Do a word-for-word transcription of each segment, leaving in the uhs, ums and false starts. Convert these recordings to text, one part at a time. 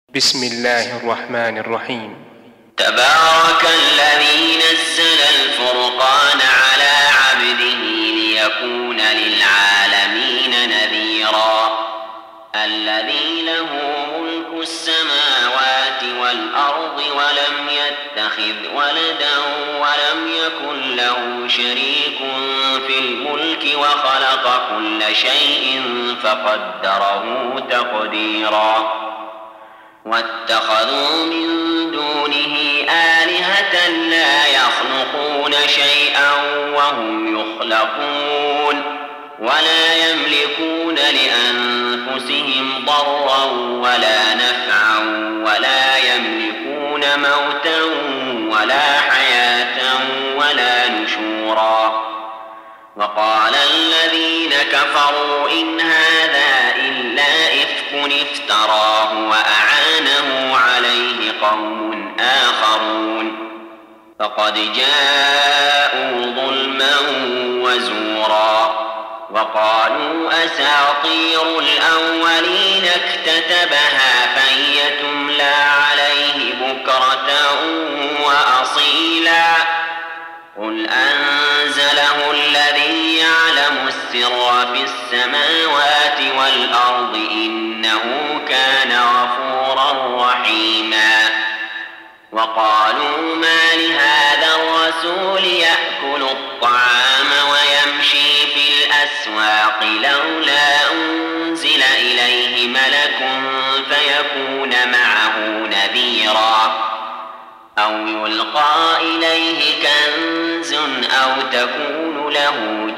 بسم الله الرحمن الرحيم. تبارك الذي نزل الفرقان على عبده ليكون للعالمين نذيرا الذي له ملك السماوات والأرض ولم يتخذ ولدا ولم يكن له شريك في الملك وخلق كل شيء فقدره تقديرا واتخذوا من دونه آلهة لا يخلقون شيئا وهم يخلقون ولا يملكون لأنفسهم ضرا ولا نفعا ولا يملكون موتا ولا حياة ولا نشورا وقال الذين كفروا إن هذا إلا إفك افتراه وأعانه عليه قوم آخرون فقد جاءوا ظلما وزورا وقالوا أساطير الأولين اكتتبها فهي تملى عليه بكرة وأصيلا قل أنزله الذي يعلم السر في السماوات والأرض إنه كان غفورا رحيما وقالوا ما لهذا الرسول يأكل الطعام ويمشي في الأسواق لولا أنزل إليه ملك فيكون معه نذيرا أو يلقى إليه كنز أو تكون له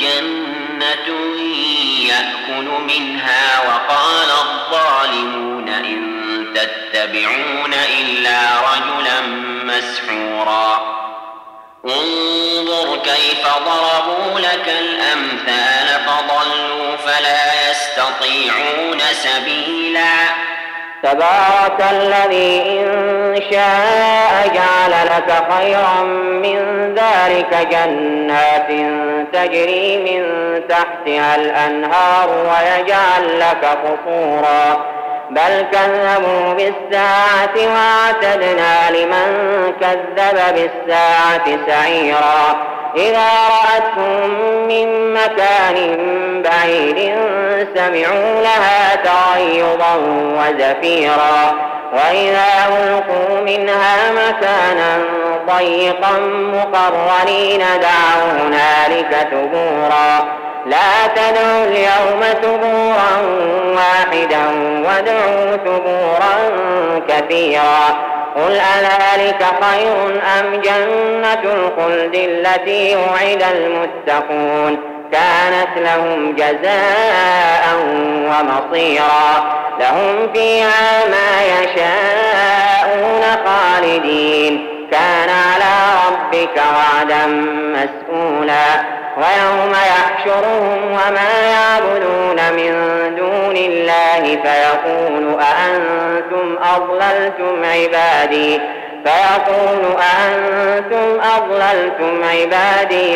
جنة يأكل منها وقال الظالمون إن تتبعون إلا رجلا مسحورا انظر كيف ضربوا لك الأمثال فضلوا فلا يستطيعون سبيلا تبارك الذي إن شاء جعل لك خيرا من ذلك جنات تجري من تحتها الأنهار ويجعل لك قصورا بل كذبوا بالساعة وأعتدنا لمن كذب بالساعة سعيرا إذا رأتهم من مكان بعيد سمعوا لها تغيظا وزفيرا وإذا ألقوا منها مكانا ضيقا مقرنين دعوا هنالك ثبورا لا تدعوا اليوم ثبورا واحدا وادعوا ثبورا كثيرا قل أذلك خير أم جنة الخلد التي وعد المتقون كانت لهم جزاء ومصيرا لهم فيها ما يشاءون خالدين كان على ربك وعدا مسئولا ويوم يحشرهم وما يعبدون من دون الله فيقول أأنتم أضللتم عبادي فيقول أأنتم أضللتم عبادي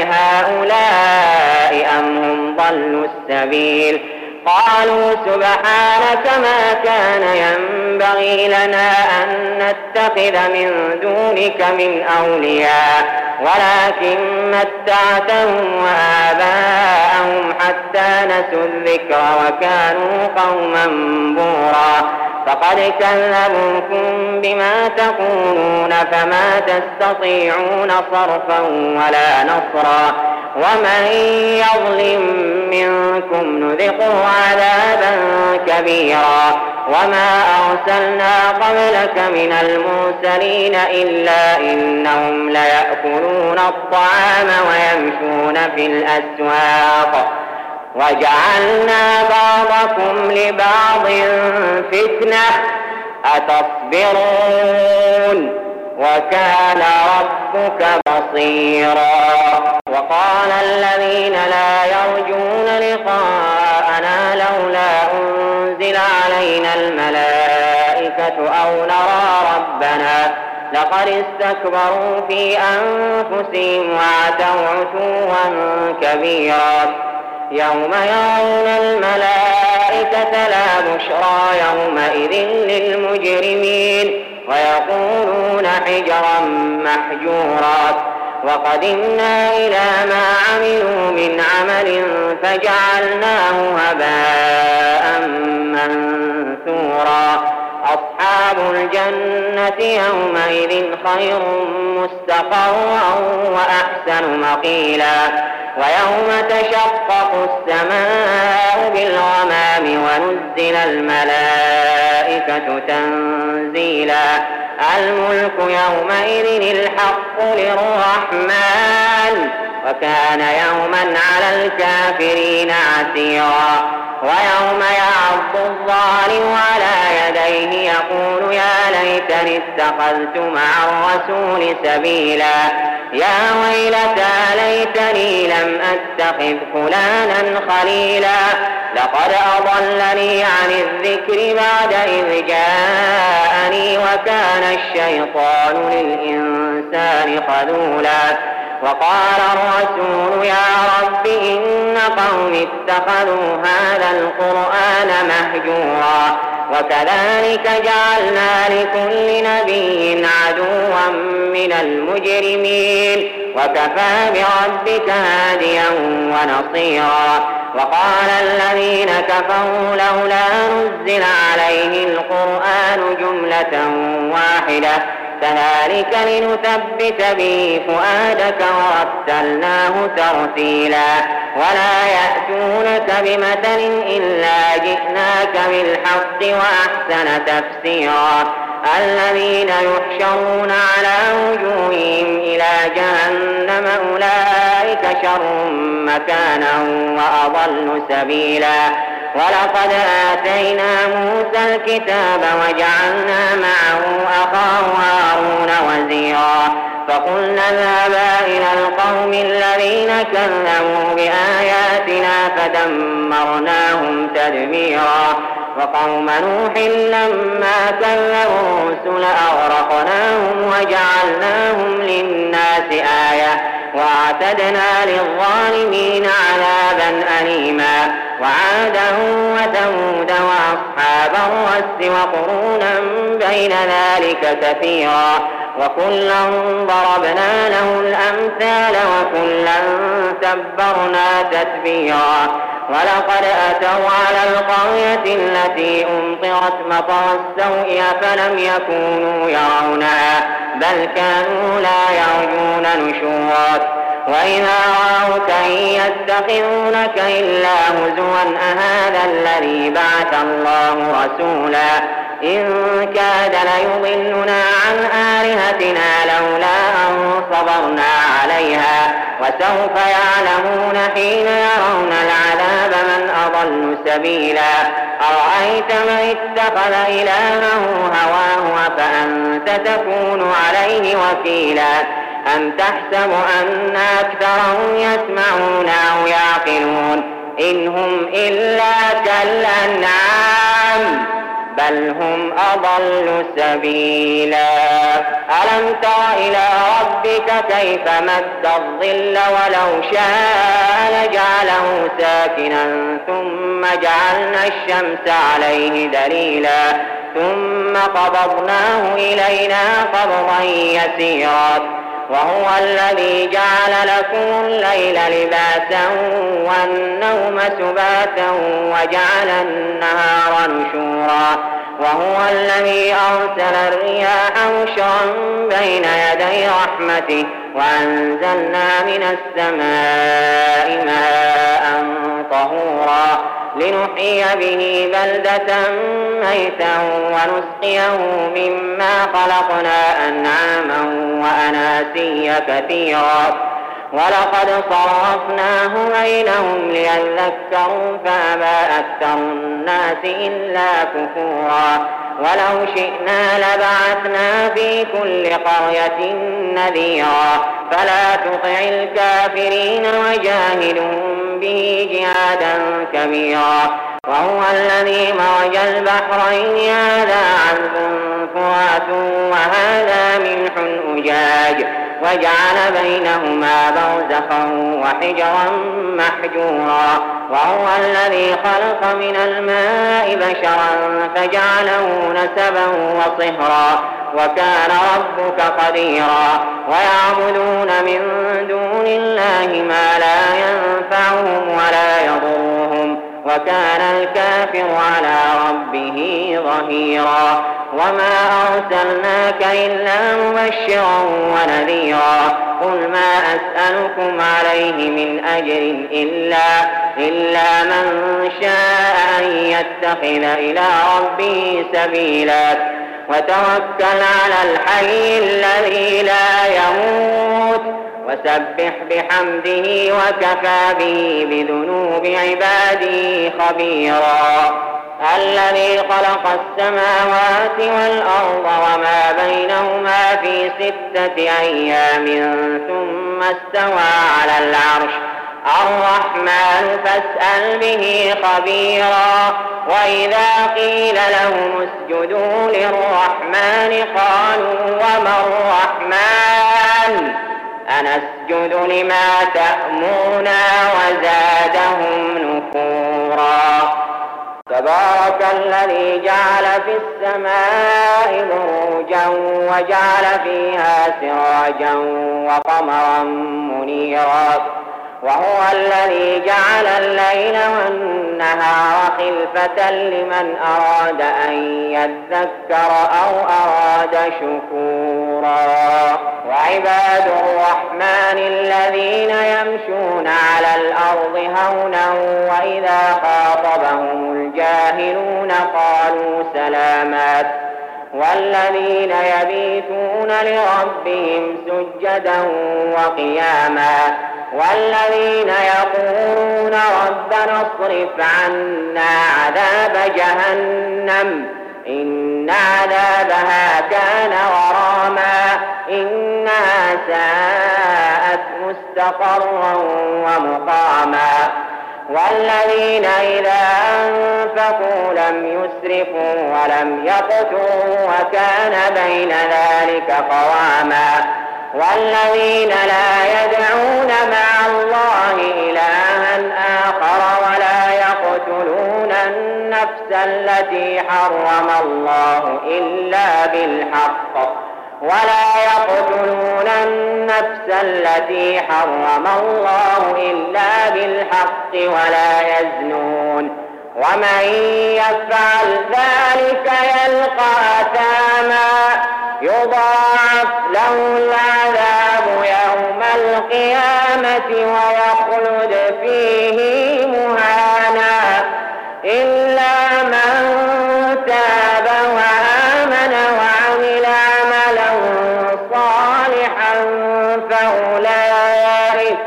هؤلاء أم هم ضلوا السبيل قالوا سبحانك ما كان ينبغي لنا أن نتخذ من دونك من أولياء ولكن متعتهم وآباءهم حتى نسوا الذكر وكانوا قوما بورا فقد كذبوكم بما تقولون فما تستطيعون صرفا ولا نصرا ومن يظلم منكم نذقه عذابا كبيرا وما أرسلنا قبلك من المرسلين إلا إنهم ليأكلون الطعام ويمشون في الأسواق وجعلنا بعضكم لبعض فتنة أتصبرون وكان ربك بصيرا وقال الذين لا يرجون لقاءنا لولا أنزل علينا الملائكة أو نرى ربنا لقد استكبروا في أنفسهم وعتوا عتوا كبيرا يوم يرون الملائكة الملائكة لا بشرى يومئذ للمجرمين ويقولون حجرا محجورا وقدمنا إلى ما عملوا من عمل فجعلناه هباء منثورا أصحاب الجنة يومئذ خير مستقرا وأحسن مقيلا ويوم تشقق السماء بالغمام ونزل الملائكة تنزيلا الملك يومئذ الحق للرحمن وكان يوما على الكافرين عسيرا ويوم يعض الظالم على يديه يقول يا ليتني اتخذت مع الرسول سبيلا يا ويلتى ليتني لم أتخذ فلانا خليلا لقد أضلني عن الذكر بعد إذ جاءني وكان الشيطان للإنسان خذولا وقال الرسول يا رب إن قوم اتخذوا هذا القرآن مهجورا وكذلك جعلنا لكل نبي عدوا من المجرمين وكفى بربك هاديا ونصيرا وقال الذين كفروا لولا نزل عليه القرآن جملة واحدة كذلك لنثبت به فؤادك ورتلناه ترتيلا ولا يأتونك بمثل إلا جئناك بالحق وأحسن تفسيرا الذين يحشرون على وجوههم إلى جهنم أولئك شر مكانا وأضل سبيلا ولقد آتينا موسى الكتاب وجعلنا معه أخاه هارون وزيرا فقلنا اذهبا إلى القوم الذين كذبوا بآياتنا فدمرناهم تدميرا وقوم نوح لما كذبوا الرسل أغرقناهم وجعلناهم للناس آية وأعتدنا للظالمين عذابا أليما وعادا وثمود وأصحاب الرس وقرونا بين ذلك كثيرا وكلا ضربنا له الأمثال وكلا تبرنا تتبيرا ولقد أتوا على القرية التي أمطرت مطر السوء فلم يكونوا يرونها بل كانوا لا يرجون نشورا وإذا رأوك إن يتخذونك إلا هزوا أهذا الذي بعث الله رسولا إن كاد ليضلنا عن آلهتنا لولا أن صبرنا عليها وسوف يعلمون حين يرون العذاب من أضل سبيلا أرأيت من اتخذ إلهه هواه أفأنت تكون عليه وكيلا أم تحسب أن أكثرهم يسمعون أو يعقلون إن هم إلا كالأنعام بل هم أضل سبيلا ألم تر إلى ربك كيف مد الظل ولو شاء لجعله ساكنا ثم جعلنا الشمس عليه دليلا ثم قبضناه إلينا قبضا يسيرا وهو الذي جعل لكم الليل لباسا والنوم سباتا وجعل النهار نشورا وهو الذي أرسل الرياح بشرا بين يدي رحمته وأنزلنا من السماء ماء طهورا لنحيي به بلدة ميتا ونسقيه مما خلقنا أنعاما وأناسيا كثيرا ولقد صرفناه بينهم ليذكروا فأبى أكثر الناس إلا كفورا ولو شئنا لبعثنا في كل قرية نذيرا فلا تطع الكافرين وجاهدهم به جهادا كبيرا وهو الذي مرج البحرين هذا عذب فرات وهذا ملح أجاج وجعل بينهما برزخا وحجرا محجورا وهو الذي خلق من الماء بشرا فجعله نسبا وصهرا وكان ربك قديرا ويعبدون من دون الله ما لا ينفعهم ولا يضرهم وكان الكافر على ربه ظهيرا وما أرسلناك إلا مبشرا ونذيرا قل ما أسألكم عليه من أجر إلا, إلا من شاء أن يتخذ إلى ربه سبيلا وتوكل على الحي الذي لا يموت وسبح بحمده وكفى به بذنوب عباده خبيرا الذي خلق السماوات والأرض وما بينهما في ستة أيام ثم استوى على العرش الرحمن فاسأل به خبيرا وإذا قيل لهم اسجدوا للرحمن قالوا وما الرحمن أنسجد لما تأمرنا وزادهم نفورا تبارك الذي جعل في السماء بروجا وجعل فيها سراجا وقمرا منيرا وهو الذي جعل الليل والنهار خلفة لمن أراد أن يذكر أو أراد شكورا وعباد الرحمن الذين يمشون على الأرض هونا وإذا خاطبهم الجاهلون قالوا سلامات والذين يبيتون لربهم سجدا وقياما والذين يقولون ربنا اصرف عنا عذاب جهنم إن عذابها كان غراما إنها ساءت مستقرا ومقاما والذين إذا أنفقوا لم يسرفوا ولم يقتروا وكان بين ذلك قواما والذين لا يدعون مع الله إلها آخر ولا يقتلون النفس التي حرم الله إلا بالحق ولا يقتلون النفس التي حرم الله إلا بالحق ولا يزنون ومن يفعل ذلك يلقى أثاما يضاعف له العذاب يوم القيامة ويخلد فيه مهانا إلا من تاب وآمن وعمل عملا صالحا فأولئك,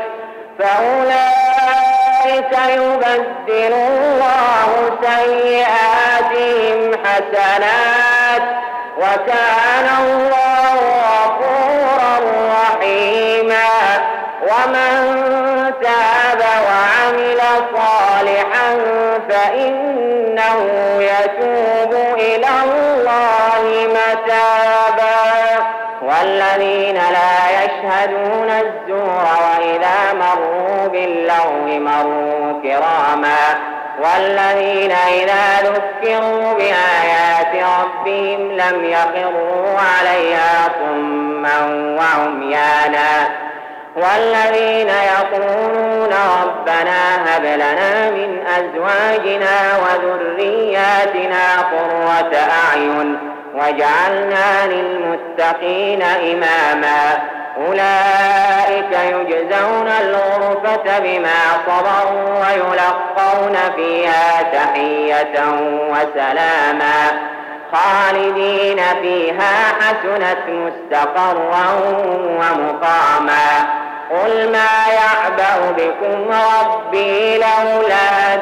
فأولئك يبدل الله سيئاتهم حسنات وكان الله غفورا رحيما ومن تاب وعمل صالحا فإنه يتوب إلى الله متابا والذين لا يشهدون الزور وإذا مروا باللغو مروا كراما والذين إذا ذكروا بآيات ربهم لم يخروا عليها صما وعميانا والذين يقولون ربنا هب لنا من أزواجنا وذرياتنا قرة أعين واجعلنا للمتقين إماما أولئك يجزون الغرفة بما صبروا ويلقون فيها تحية وسلاما خالدين فيها حسنت مستقرا ومقاما قل ما يعبأ بكم ربي لولا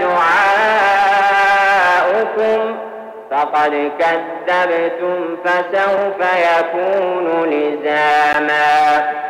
دعاؤكم فقد كذبتم فسوف يكون لزاما.